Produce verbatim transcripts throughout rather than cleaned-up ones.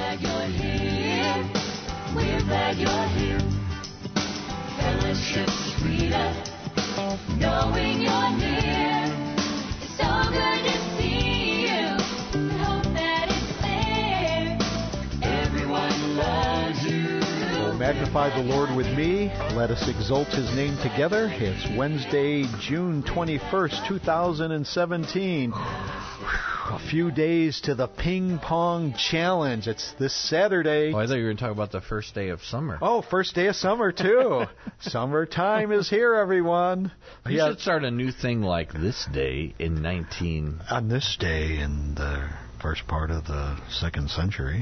glad you're here. We're glad you're here. Fellowship sweeter, knowing you're near. It's so good to see you. We hope that it's clear. Everyone loves you. So magnify the Lord with me. Let us exalt His name together. It's Wednesday, June twenty-first, two thousand seventeen. A few days to the Ping Pong Challenge. It's this Saturday. Oh, I thought you were going to talk about the first day of summer. Oh, first day of summer, too. Summertime is here, everyone. You yeah. should start a new thing like this day in nineteen... On this day in the first part of the second century.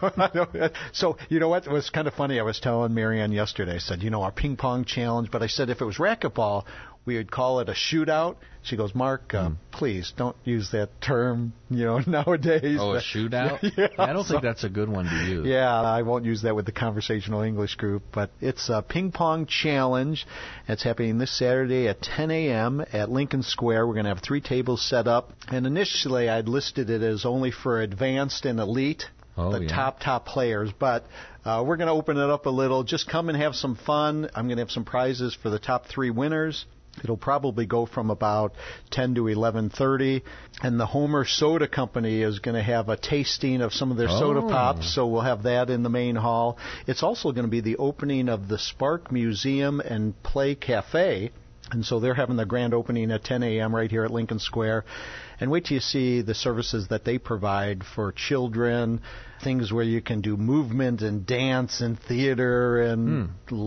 So, you know what? It was kind of funny. I was telling Marianne yesterday, I said, you know, our Ping Pong Challenge, but I said if it was racquetball, we would call it a shootout. She goes, Mark, uh, mm. please don't use that term, you know, nowadays. Oh, a shootout? Yeah, I don't so, think that's a good one to use. Yeah, I won't use that with the conversational English group, but it's a Ping Pong Challenge. It's happening this Saturday at ten a.m. at Lincoln Square. We're going to have three tables set up, and initially I'd listed it as only for advanced and elite. Oh, the yeah. top, top players. But uh, we're going to open it up a little. Just come and have some fun. I'm going to have some prizes for the top three winners. It'll probably go from about ten to eleven thirty. And the Homer Soda Company is going to have a tasting of some of their oh. soda pops, so we'll have that in the main hall. It's also going to be the opening of the Spark Museum and Play Cafe. And so they're having the grand opening at ten a.m. right here at Lincoln Square. And wait till you see the services that they provide for children, things where you can do movement and dance and theater and mm.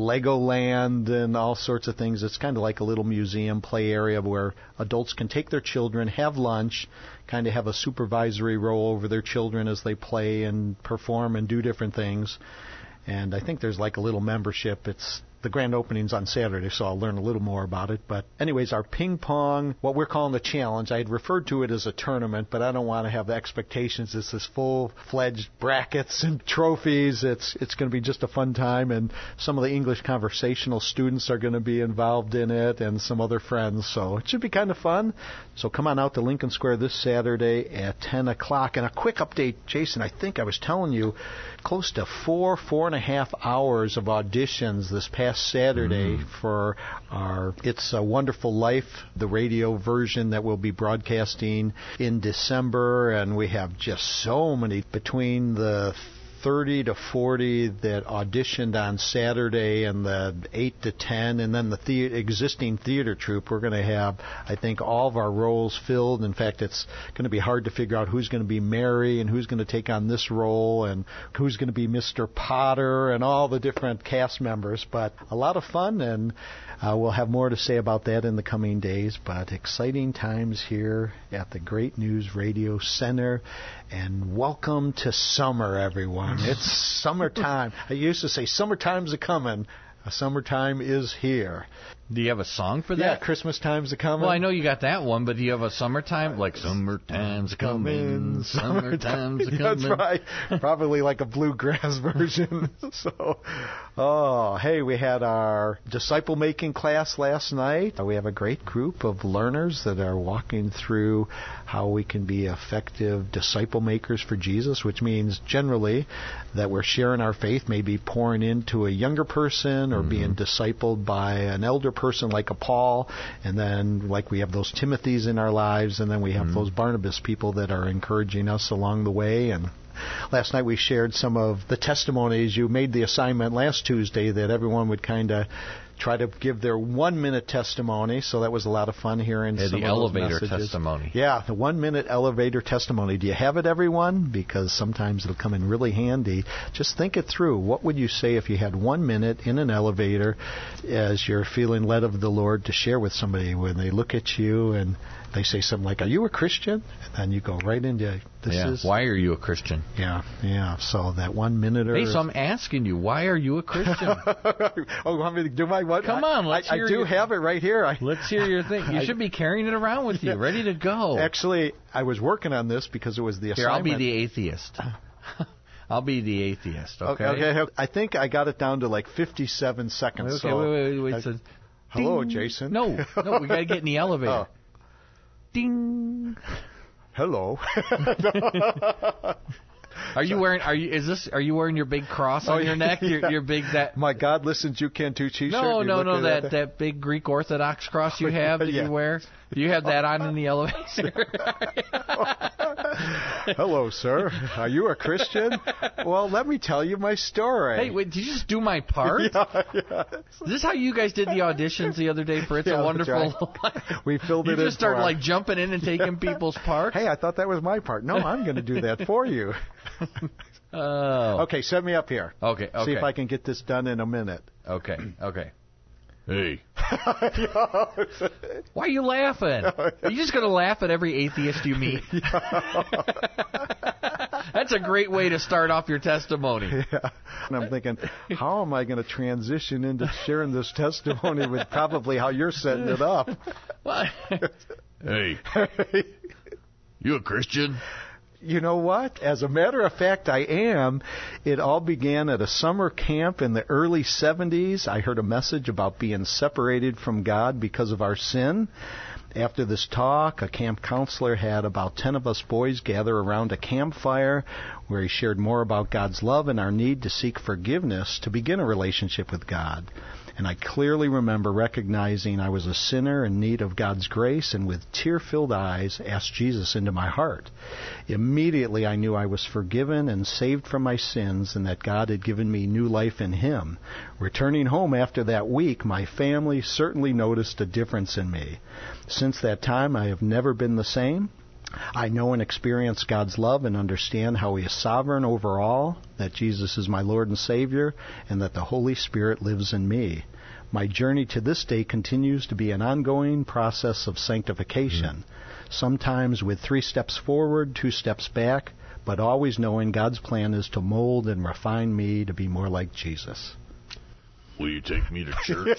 Legoland and all sorts of things. It's kind of like a little museum play area where adults can take their children, have lunch, kind of have a supervisory role over their children as they play and perform and do different things. And I think there's like a little membership. It's the grand opening's on Saturday, so I'll learn a little more about it. But anyways, our ping pong, what we're calling the challenge, I had referred to it as a tournament, but I don't want to have the expectations. It's this full-fledged brackets and trophies. It's it's going to be just a fun time, and some of the English conversational students are going to be involved in it, and some other friends. So it should be kind of fun. So come on out to Lincoln Square this Saturday at ten o'clock. And a quick update, Jason, I think I was telling you, close to four, four and a half hours of auditions this past Saturday mm. for our It's a Wonderful Life, the radio version that we'll be broadcasting in December. And we have just so many, between the thirty to forty that auditioned on Saturday and the eight to ten, and then the, the existing theater troupe. We're going to have, I think, all of our roles filled. In fact, it's going to be hard to figure out who's going to be Mary and who's going to take on this role and who's going to be Mister Potter and all the different cast members. But a lot of fun, and uh, we'll have more to say about that in the coming days. But exciting times here at the Great News Radio Center. And welcome to summer, everyone. It's summertime. I used to say summertime's a-coming. Summertime is here. Do you have a song for that? Yeah, Christmas time's a-coming. Well, I know you got that one, but do you have a summertime? Like, summertime's a-coming, summertime's a-coming. That's right. Probably like a bluegrass version. So, oh, hey, we had our disciple-making class last night. We have a great group of learners that are walking through how we can be effective disciple makers for Jesus, which means generally that we're sharing our faith, maybe pouring into a younger person or mm-hmm. being discipled by an elder person like a Paul, and then like we have those Timothys in our lives, and then we have mm-hmm. those Barnabas people that are encouraging us along the way. And last night we shared some of the testimonies. You made the assignment last Tuesday that everyone would kind of try to give their one-minute testimony, so that was a lot of fun hearing yeah, some the of those elevator messages. testimony. Yeah, the one-minute elevator testimony. Do you have it, everyone? Because sometimes it'll come in really handy. Just think it through. What would you say if you had one minute in an elevator as you're feeling led of the Lord to share with somebody when they look at you and they say something like, "Are you a Christian?" And then you go right into, this yeah. is... Why are you a Christian? Yeah, yeah. So that one minute or... Hey, so I'm asking you, why are you a Christian? Oh, you want me to do my what? Come on, let's I, hear I do your, have it right here. I, let's hear your thing. You I, should be carrying it around with you, ready to go. Actually, I was working on this because it was the Here, assignment. I'll be the atheist. I'll be the atheist, okay? Okay, okay. I think I got it down to like fifty-seven seconds. Okay, so wait, wait, wait. wait. I, So, hello, ding. Jason. No, no, we got to get in the elevator. Oh. Ding. Hello. Are you wearing? Are you? Is this? Are you wearing your big cross on Oh, your neck? Your, yeah. your big that. My God listens, you can too T-shirt. No, You no, look no. at That that big Greek Orthodox cross you have that Yeah. you wear. Do you have that on in the elevator? Hello, sir. Are you a Christian? Well, let me tell you my story. Hey, wait, did you just do my part? Yeah, yeah. Is this how you guys did the auditions the other day for It's Yeah, a that's Wonderful right. Life? We filled You it in just started for- like jumping in and taking people's parts? Hey, I thought that was my part. No, I'm going to do that for you. Oh. Okay, set me up here. Okay, okay. See if I can get this done in a minute. Okay, okay. Hey. Why are you laughing? Are you just going to laugh at every atheist you meet? That's a great way to start off your testimony. Yeah. And I'm thinking, how am I going to transition into sharing this testimony with probably how you're setting it up? What? Hey, you a Christian? You know what? As a matter of fact, I am. It all began at a summer camp in the early seventies. I heard a message about being separated from God because of our sin. After this talk, a camp counselor had about ten of us boys gather around a campfire where he shared more about God's love and our need to seek forgiveness to begin a relationship with God. And I clearly remember recognizing I was a sinner in need of God's grace, and with tear-filled eyes asked Jesus into my heart. Immediately I knew I was forgiven and saved from my sins, and that God had given me new life in Him. Returning home after that week, my family certainly noticed a difference in me. Since that time, I have never been the same. I know and experience God's love and understand how He is sovereign over all, that Jesus is my Lord and Savior, and that the Holy Spirit lives in me. My journey to this day continues to be an ongoing process of sanctification, mm-hmm. sometimes with three steps forward, two steps back, but always knowing God's plan is to mold and refine me to be more like Jesus. Will you take me to church?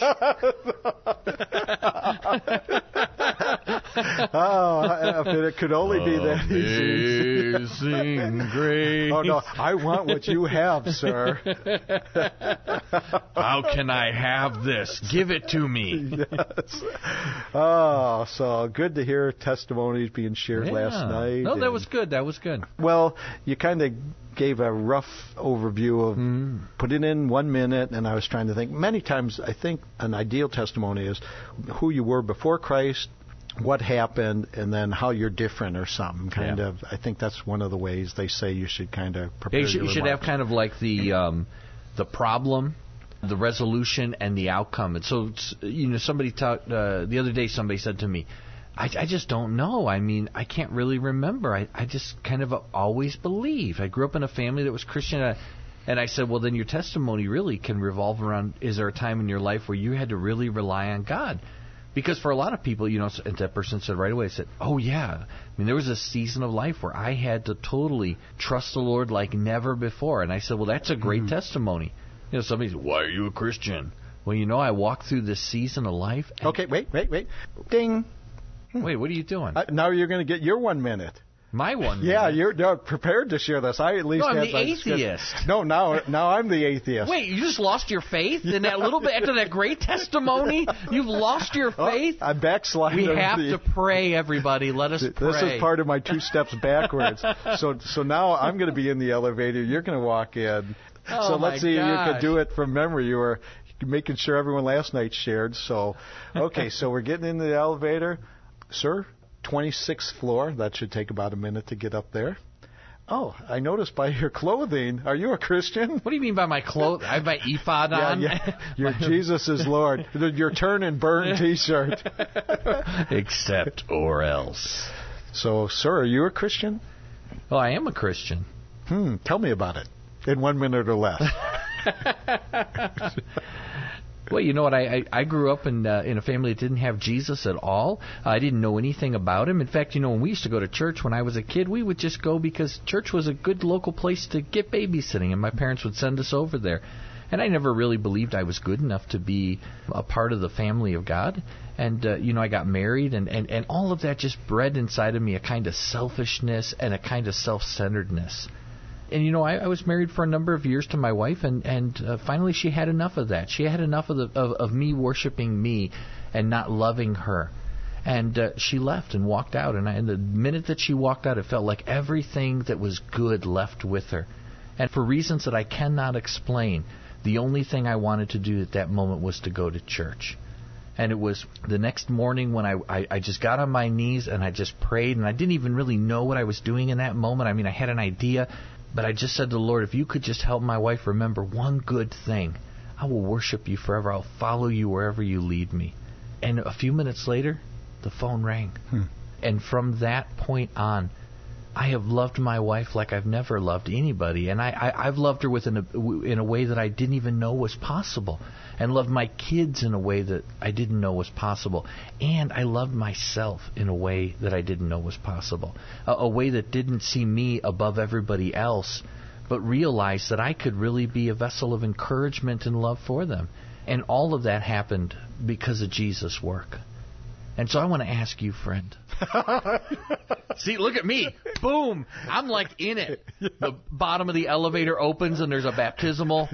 Oh, if it could only be that easy. Amazing grace. Oh, no, I want what you have, sir. How can I have this? Give it to me. Yes. Oh, so good to hear testimonies being shared Yeah. last night. No, that and- was good. That was good. Well, you kind of gave a rough overview of Mm. put it in one minute, and I was trying to think. Many times, I think an ideal testimony is who you were before Christ, what happened, and then how you're different or something. Kind Yeah. of. I think that's one of the ways they say you should kind of prepare. Yeah, you should, your you should have remarks. kind of like the um, the problem, the resolution, and the outcome. And so, it's, you know, somebody talked uh, the other day. Somebody said to me, I, I just don't know. I mean, I can't really remember. I, I just kind of always believe. I grew up in a family that was Christian. Uh, and I said, well, then your testimony really can revolve around, is there a time in your life where you had to really rely on God? Because for a lot of people, you know, and that person said right away, said, oh, yeah. I mean, there was a season of life where I had to totally trust the Lord like never before. And I said, well, that's a great mm-hmm. testimony. You know, somebody said, why are you a Christian? Well, you know, I walked through this season of life. And Okay, wait, wait, wait. Ding. Wait, what are you doing? Uh, now you're going to get your one minute. My one Yeah, minute? you're no, prepared to share this. I at least No, I'm have the my atheist. schedule. No, now now I'm the atheist. Wait, you just lost your faith in that little bit after that great testimony? You've lost your faith? Oh, I'm backsliding. We have the, to pray, everybody. Let us pray. This is part of my two steps backwards. so so now I'm going to be in the elevator. You're going to walk in. Oh, so let's my see if you gosh. could do it from memory. You were making sure everyone last night shared. So, okay, so we're getting into the elevator. Sir, twenty-sixth floor. That should take about a minute to get up there. Oh, I noticed by your clothing. Are you a Christian? What do you mean by my clothes? I have my ephod Yeah, on. yeah. Your Jesus is Lord. Your turn and burn T-shirt. Except or else. So, sir, are you a Christian? Well, I am a Christian. Hmm. Tell me about it in one minute or less. Well, you know what? I, I, I grew up in uh, in a family that didn't have Jesus at all. I didn't know anything about him. In fact, you know, when we used to go to church when I was a kid, we would just go because church was a good local place to get babysitting, and my parents would send us over there. And I never really believed I was good enough to be a part of the family of God. And, uh, you know, I got married, and, and, and all of that just bred inside of me a kind of selfishness and a kind of self-centeredness. And, you know, I, I was married for a number of years to my wife, and, and uh, finally she had enough of that. She had enough of, the, of, of me worshiping me and not loving her. And uh, she left and walked out. And, I, and the minute that she walked out, it felt like everything that was good left with her. And for reasons that I cannot explain, the only thing I wanted to do at that moment was to go to church. And it was the next morning when I, I, I just got on my knees and I just prayed. And I didn't even really know what I was doing in that moment. I mean, I had an idea. But I just said to the Lord, if you could just help my wife remember one good thing, I will worship you forever. I'll follow you wherever you lead me. And a few minutes later, the phone rang. Hmm. And from that point on, I have loved my wife like I've never loved anybody. And I, I, I've loved her within a, in a way that I didn't even know was possible. And loved my kids in a way that I didn't know was possible. And I loved myself in a way that I didn't know was possible. A, a way that didn't see me above everybody else, but realized that I could really be a vessel of encouragement and love for them. And all of that happened because of Jesus' work. And so I want to ask you, friend. See, look at me. Boom. I'm like in it. The bottom of the elevator opens and there's a baptismal.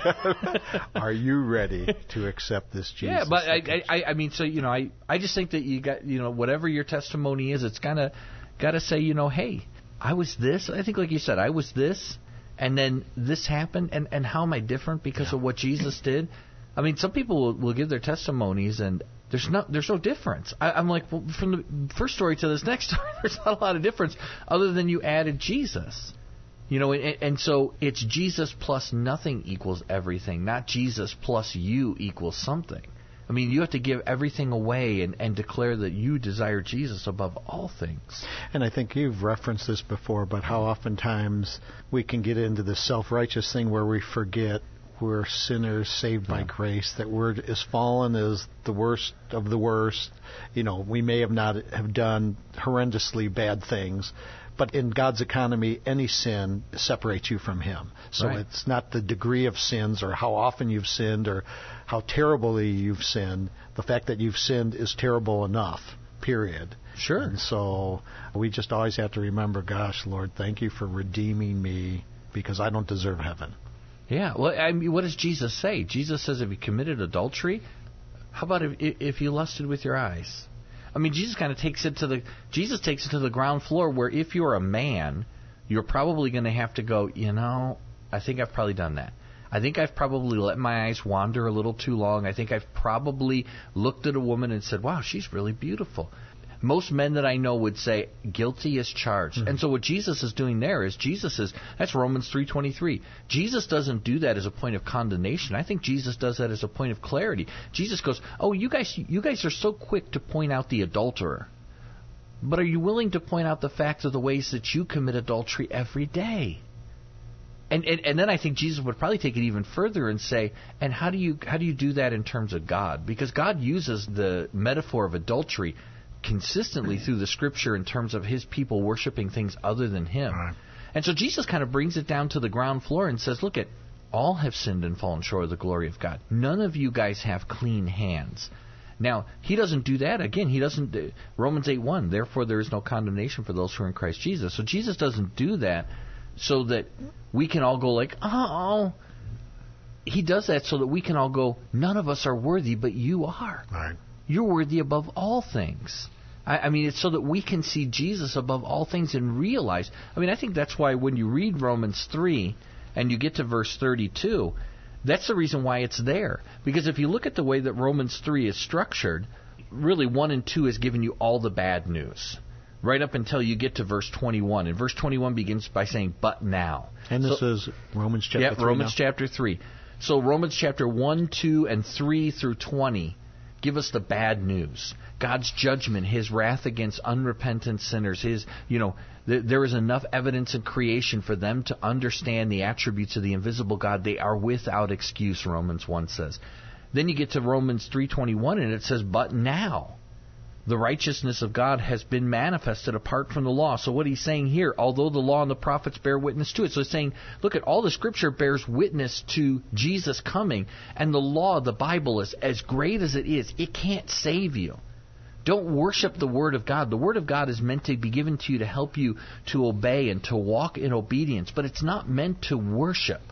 Are you ready to accept this Jesus? Yeah, but I, I, I mean, so, you know, I, I just think that you got, you know, whatever your testimony is, it's kind of got to say, you know, hey, I was this. I think, like you said, I was this. And then this happened. And, and how am I different because yeah. of what Jesus did? I mean, some people will, will give their testimonies and There's no, there's no difference. I, I'm like, well, from the first story to this next story, there's not a lot of difference other than you added Jesus. You know, and, and so it's Jesus plus nothing equals everything, not Jesus plus you equals something. I mean, you have to give everything away and, and declare that you desire Jesus above all things. And I think you've referenced this before, but how oftentimes we can get into the self-righteous thing where we forget we're sinners saved by yeah. grace, that we're as fallen as the worst of the worst. You know, we may have not have done horrendously bad things, but in God's economy, any sin separates you from Him. So right. it's not the degree of sins or how often you've sinned or how terribly you've sinned. The fact that you've sinned is terrible enough, period. Sure. And so we just always have to remember, gosh, Lord, thank you for redeeming me because I don't deserve heaven. Yeah, well, I mean, what does Jesus say? Jesus says if you committed adultery, how about if, if you lusted with your eyes? I mean, Jesus kind of takes it to the Jesus takes it to the ground floor where if you're a man, you're probably going to have to go, you know, I think I've probably done that. I think I've probably let my eyes wander a little too long. I think I've probably looked at a woman and said, wow, she's really beautiful. Most men that I know would say, guilty as charged. Mm-hmm. And so what Jesus is doing there is, Jesus is, that's Romans three twenty-three. Jesus doesn't do that as a point of condemnation. I think Jesus does that as a point of clarity. Jesus goes, oh, you guys, you guys are so quick to point out the adulterer. But are you willing to point out the facts of the ways that you commit adultery every day? And, and and then I think Jesus would probably take it even further and say, and how do you how do you do that in terms of God? Because God uses the metaphor of adultery consistently through the Scripture in terms of His people worshiping things other than Him. Right. And so Jesus kind of brings it down to the ground floor and says, look, at all have sinned and fallen short of the glory of God. None of you guys have clean hands. Now, He doesn't do that. Again, He doesn't. Uh, Romans eight one, therefore there is no condemnation for those who are in Christ Jesus. So Jesus doesn't do that so that we can all go like, oh. He does that so that we can all go, none of us are worthy, but you are. Right. You're worthy above all things. I, I mean, it's so that we can see Jesus above all things and realize. I mean, I think that's why when you read Romans three and you get to verse thirty-two, that's the reason why it's there. Because if you look at the way that Romans three is structured, really one and two is giving you all the bad news, right up until you get to verse twenty-one. And verse twenty-one begins by saying, but now. And this so, is Romans chapter yeah, three. Yeah, Romans now. chapter three. So Romans chapter one, two, and three through twenty give us the bad news. God's judgment, His wrath against unrepentant sinners. His, you know, th- there is enough evidence in creation for them to understand the attributes of the invisible God. They are without excuse, Romans one says. Then you get to Romans three twenty-one, and it says, but now the righteousness of God has been manifested apart from the law. So what he's saying here, although the law and the prophets bear witness to it. So he's saying, look, at all the Scripture bears witness to Jesus coming. And the law, the Bible, is as great as it is, it can't save you. Don't worship the Word of God. The Word of God is meant to be given to you to help you to obey and to walk in obedience. But it's not meant to worship.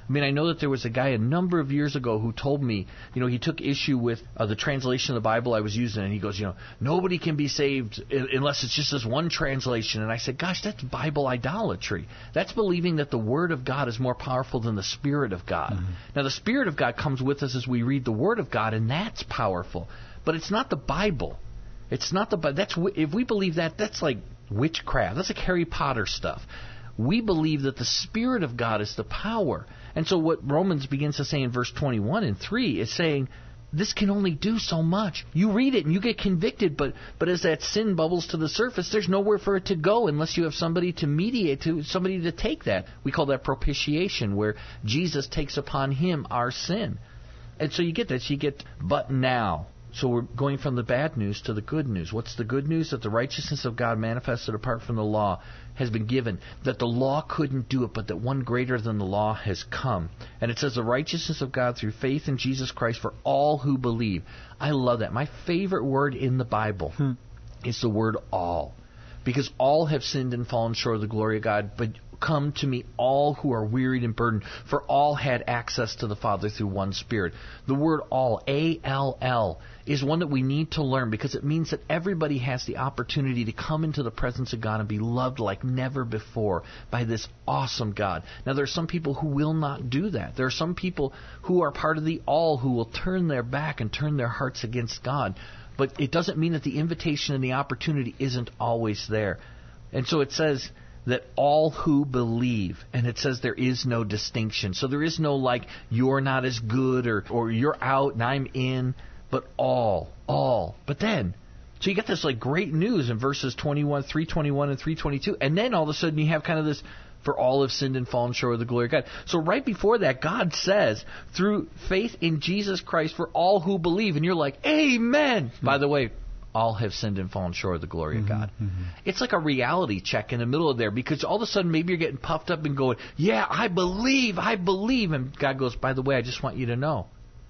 I mean, I know that there was a guy a number of years ago who told me, you know, he took issue with uh, the translation of the Bible I was using, and he goes, you know, nobody can be saved unless it's just this one translation. And I said, gosh, that's Bible idolatry. That's believing that the Word of God is more powerful than the Spirit of God. Mm-hmm. Now, the Spirit of God comes with us as we read the Word of God, and that's powerful. But it's not the Bible. It's not the Bible. That's, if we believe that, that's like witchcraft. That's like Harry Potter stuff. We believe that the Spirit of God is the power. And so what Romans begins to say in verse twenty-one and three is saying, this can only do so much. You read it and you get convicted, but but as that sin bubbles to the surface, there's nowhere for it to go unless you have somebody to mediate, to somebody to take that. We call that propitiation, where Jesus takes upon him our sin. And so you get this, you get, but now. So we're going from the bad news to the good news. What's the good news? That the righteousness of God manifested apart from the law has been given. That the law couldn't do it, but that one greater than the law has come. And it says the righteousness of God through faith in Jesus Christ for all who believe. I love that. My favorite word in the Bible hmm. is the word all. Because all have sinned and fallen short of the glory of God, but come to me all who are wearied and burdened, for all had access to the Father through one Spirit. The word all, A L L, is one that we need to learn because it means that everybody has the opportunity to come into the presence of God and be loved like never before by this awesome God. Now, there are some people who will not do that. There are some people who are part of the all who will turn their back and turn their hearts against God. But it doesn't mean that the invitation and the opportunity isn't always there. And so it says that all who believe, and it says there is no distinction. So there is no like, you're not as good, or, or you're out and I'm in, but all, all. But then, so you get this like great news in verses twenty-one, three twenty-one and three twenty-two, and then all of a sudden you have kind of this, for all have sinned and fallen short of the glory of God. So right before that, God says, through faith in Jesus Christ for all who believe, and you're like, amen. Mm-hmm. By the way, all have sinned and fallen short of the glory mm-hmm, of God. Mm-hmm. It's like a reality check in the middle of there, because all of a sudden maybe you're getting puffed up and going, yeah, I believe, I believe. And God goes, by the way, I just want you to know,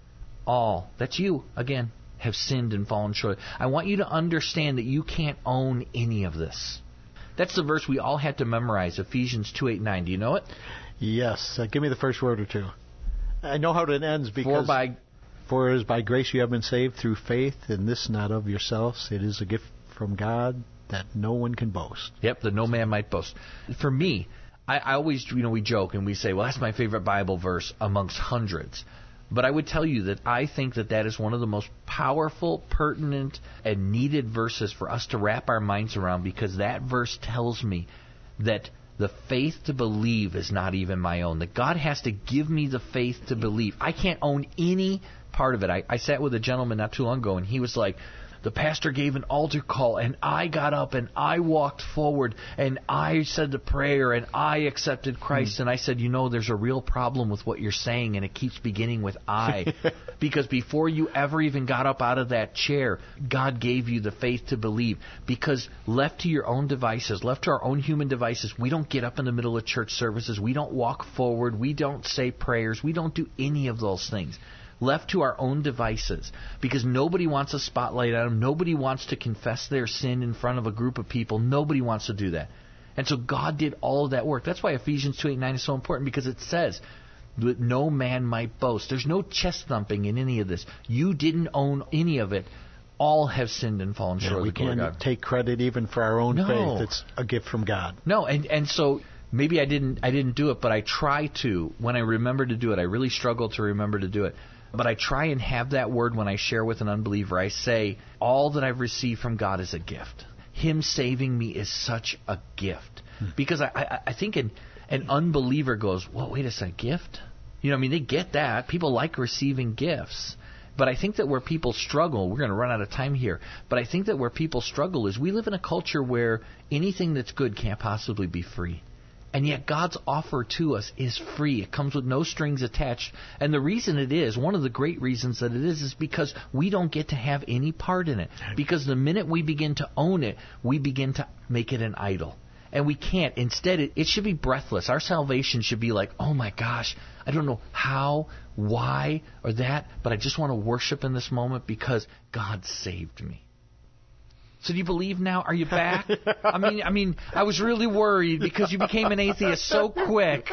all, that's you, again, have sinned and fallen short. I want you to understand that you can't own any of this. That's the verse we all had to memorize, Ephesians two, eight, nine. Do you know it? Yes. Uh, give me the first word or two. I know how it ends because... For by... For it is by grace you have been saved through faith, and this not of yourselves. It is a gift from God that no one can boast. Yep, that no man might boast. For me, I, I always, you know, we joke and we say, well, that's my favorite Bible verse amongst hundreds. But I would tell you that I think that that is one of the most powerful, pertinent, and needed verses for us to wrap our minds around, because that verse tells me that the faith to believe is not even my own. That God has to give me the faith to believe. I can't own any part of it. I, I sat with a gentleman not too long ago, and he was like, the pastor gave an altar call, and I got up, and I walked forward, and I said the prayer, and I accepted Christ. Mm. And I said, you know, there's a real problem with what you're saying, and it keeps beginning with I. Because before you ever even got up out of that chair, God gave you the faith to believe. Because left to your own devices, left to our own human devices, we don't get up in the middle of church services, we don't walk forward, we don't say prayers, we don't do any of those things. Left to our own devices, because nobody wants a spotlight on them. Nobody wants to confess their sin in front of a group of people. Nobody wants to do that. And so God did all of that work. That's why Ephesians two, eight, nine is so important, because it says that no man might boast. There's no chest thumping in any of this. You didn't own any of it. All have sinned and fallen short yeah, of the glory of God. We can't take credit even for our own no. faith. It's a gift from God. No, and, and so... Maybe I didn't I didn't do it, but I try to. When I remember to do it, I really struggle to remember to do it. But I try and have that word when I share with an unbeliever. I say, all that I've received from God is a gift. Him saving me is such a gift. Hmm. Because I, I, I think an, an unbeliever goes, well, wait a second, gift? You know, I mean, they get that. People like receiving gifts. But I think that where people struggle, we're going to run out of time here, but I think that where people struggle is we live in a culture where anything that's good can't possibly be free. And yet God's offer to us is free. It comes with no strings attached. And the reason it is, one of the great reasons that it is, is because we don't get to have any part in it. Because the minute we begin to own it, we begin to make it an idol. And we can't. Instead, it, it should be breathless. Our salvation should be like, oh my gosh, I don't know how, why, or that, but I just want to worship in this moment because God saved me. So do you believe now? Are you back? I mean, I mean, I was really worried because you became an atheist so quick.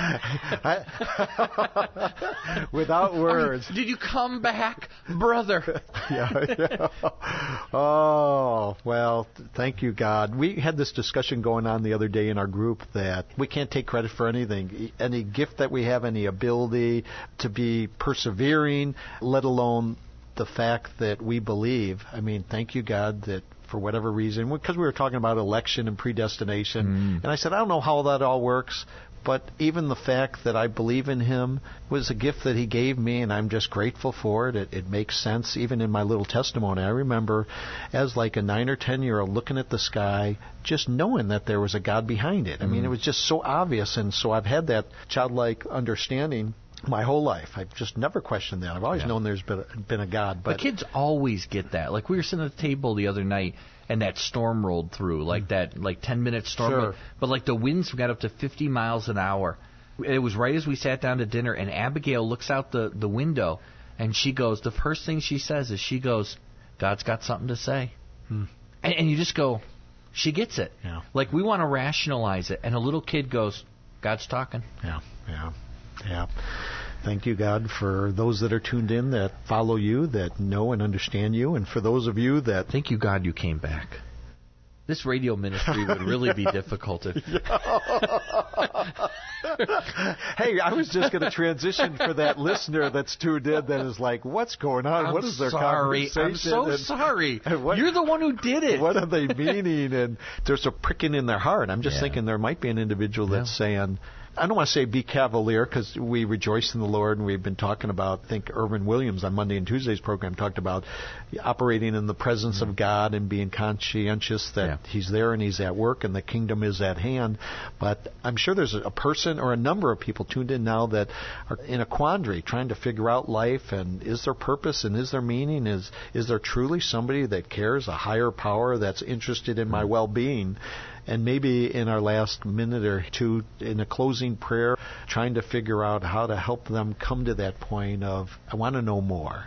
I, without words. I mean, did you come back, brother? yeah, yeah. Oh, well, thank you, God. We had this discussion going on the other day in our group that we can't take credit for anything. Any gift that we have, any ability to be persevering, let alone the fact that we believe. I mean, thank you, God, that for whatever reason, because we were talking about election and predestination, mm. and I said, I don't know how that all works, but even the fact that I believe in Him was a gift that He gave me, and I'm just grateful for it. It, it makes sense. Even in my little testimony, I remember as like a nine or ten-year-old looking at the sky, just knowing that there was a God behind it. I mm. mean, it was just so obvious, and so I've had that childlike understanding my whole life. I've just never questioned that. I've always yeah. known there's been a, been a God. But the kids always get that. Like we were sitting at the table the other night, and that storm rolled through, like that, like ten minute storm. Sure. Rolled, but like the winds got up to fifty miles an hour. It was right as we sat down to dinner, and Abigail looks out the the window, and she goes. The first thing she says is, she goes, "God's got something to say," hmm. and, and you just go, she gets it. Yeah. Like we want to rationalize it, and a little kid goes, "God's talking." Yeah. Yeah. Yeah. Thank you, God, for those that are tuned in, that follow you, that know and understand you, and for those of you that... Thank you, God, you came back. This radio ministry would really be difficult if... Hey, I was just going to transition for that listener that's tuned in that is like, what's going on? I'm what is their sorry. conversation? I'm so and, sorry. And what, You're the one who did it. What are they meaning? And there's a pricking in their heart. I'm just yeah. thinking there might be an individual that's yeah. saying... I don't want to say be cavalier, because we rejoice in the Lord, and we've been talking about, I think Irvin Williams on Monday and Tuesday's program talked about operating in the presence mm-hmm. of God and being conscientious that yeah. He's there and He's at work and the kingdom is at hand. But I'm sure there's a person or a number of people tuned in now that are in a quandary, trying to figure out life, and is there purpose and is there meaning? Is is there truly somebody that cares, a higher power that's interested in mm-hmm. my well-being? And maybe in our last minute or two, in a closing prayer, trying to figure out how to help them come to that point of, I want to know more.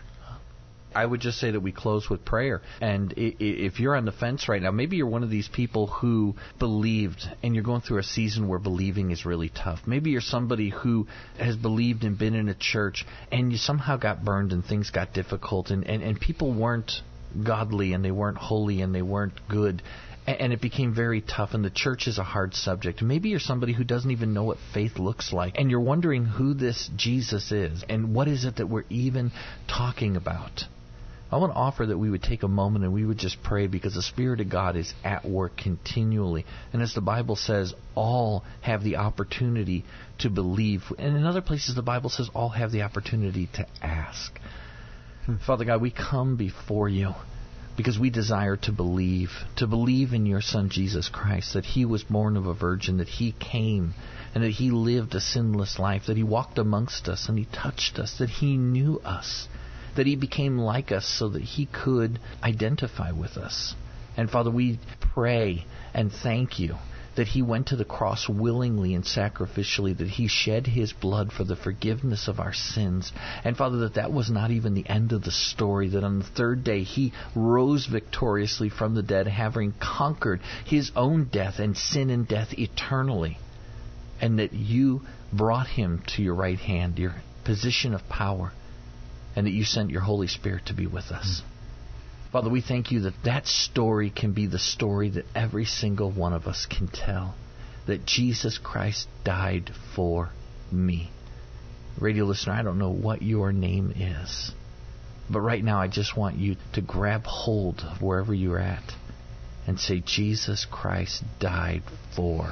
I would just say that we close with prayer. And if you're on the fence right now, maybe you're one of these people who believed and you're going through a season where believing is really tough. Maybe you're somebody who has believed and been in a church and you somehow got burned and things got difficult and, and, and people weren't godly and they weren't holy and they weren't good. And it became very tough, and the church is a hard subject. Maybe you're somebody who doesn't even know what faith looks like, and you're wondering who this Jesus is, and what is it that we're even talking about. I want to offer that we would take a moment and we would just pray, because the Spirit of God is at work continually. And as the Bible says, all have the opportunity to believe. And in other places the Bible says all have the opportunity to ask. Hmm. Father God, we come before you because we desire to believe, to believe in your Son, Jesus Christ, that He was born of a virgin, that He came, and that He lived a sinless life, that He walked amongst us, and He touched us, that He knew us, that He became like us so that He could identify with us. And Father, we pray and thank you that He went to the cross willingly and sacrificially, that He shed His blood for the forgiveness of our sins. And Father, that that was not even the end of the story, that on the third day He rose victoriously from the dead, having conquered His own death and sin and death eternally. And that you brought Him to your right hand, your position of power, and that you sent your Holy Spirit to be with us. Mm. Father, we thank you that that story can be the story that every single one of us can tell, that Jesus Christ died for me. Radio listener, I don't know what your name is, but right now I just want you to grab hold of wherever you're at and say, Jesus Christ died for,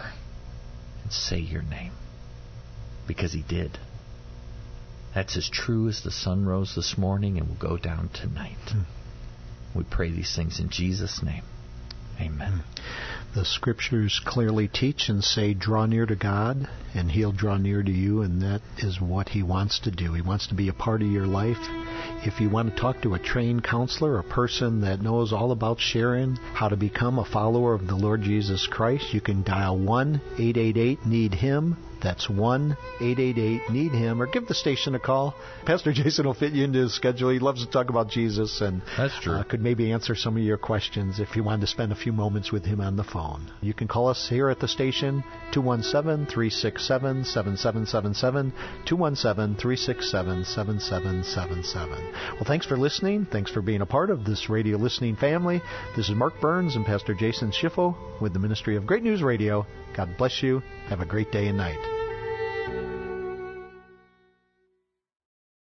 and say your name, because He did. That's as true as the sun rose this morning and will go down tonight. Hmm. We pray these things in Jesus' name. Amen. The Scriptures clearly teach and say, draw near to God, and He'll draw near to you, and that is what He wants to do. He wants to be a part of your life. If you want to talk to a trained counselor, a person that knows all about sharing how to become a follower of the Lord Jesus Christ, you can dial one eight eight eight need him. That's one eight eight eight need him, or give the station a call. Pastor Jason will fit you into his schedule. He loves to talk about Jesus, and That's true. Uh, could maybe answer some of your questions if you wanted to spend a few moments with him on the phone. You can call us here at the station, two one seven, three six seven, seven seven seven seven, two one seven, three six seven, seven seven seven seven. Well, thanks for listening. Thanks for being a part of this radio listening family. This is Mark Burns and Pastor Jason Schiffel with the Ministry of Great News Radio. God bless you. Have a great day and night.